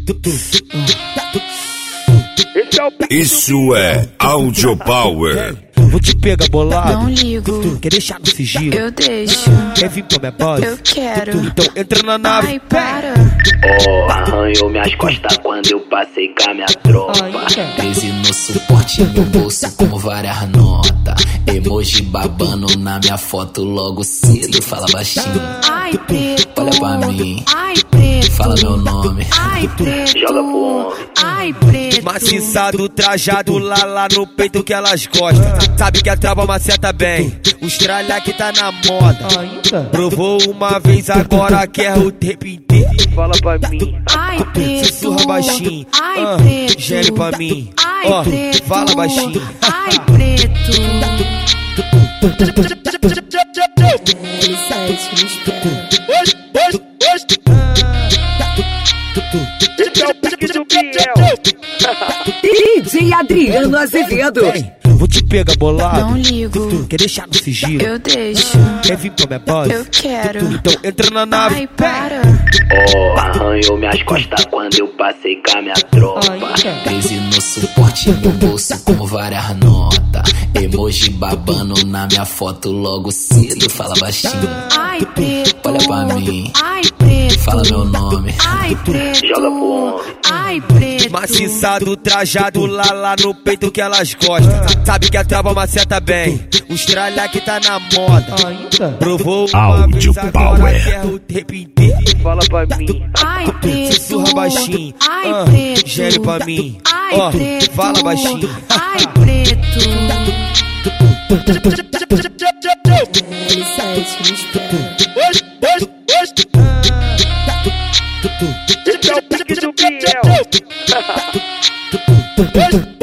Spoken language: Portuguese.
Isso é Audio Power. Vou te pegar bolado. Não ligo. Quer deixar no sigilo? Eu deixo. Quer vir pra minha base? Eu quero. Então entra na nave. Ai, para. Oh, arranhou minhas costas quando eu passei com a minha tropa. 13 no suporte, meu bolso com várias notas. Emoji babando na minha foto logo cedo. Fala baixinho, Ai, preto. olha pra mim, Ai, preto. fala meu nome. Ai, preto. Joga pro homem. Ai, preto. Maciçado, trajado, lá no peito que elas gostam. Sabe que a trava maceta bem. Os tralha que tá na moda. Provou uma vez, agora quer o tempo inteiro. Fala pra mim. Ai, preto. Sussurra baixinho. Ai, preto. Gere pra mim. Ai, preto. Fala baixinho. Ai, preto. DJ Adriano Azevedo. Vou te pegar bolado. Não ligo. Quer deixar no sigilo? Eu deixo. Quer vir pra minha base? Eu quero. Então entra na nave. Ai, para. Oh, arranhou minhas costas quando eu passei com a minha tropa. 13 no suporte, meu bolso com várias notas. Emoji babando na minha foto logo cedo. Fala baixinho, Ai, preto. olha pra mim, Ai, preto. fala meu nome. Ai, preto. Joga pro homem. Ai, preto. Maciçado, trajado, lá no peito que elas gostam. Sabe que a trava maceta bem. Os tralha que tá na moda. Provou uma Audio vez, agora Power. quer o tempo inteiro. Fala pra mim. Ai, preto. Sussurra baixinho. Ai, preto. Gere pra mim. Ai, preto. Fala baixinho. Ai, preto. Esse é o pique do Biel.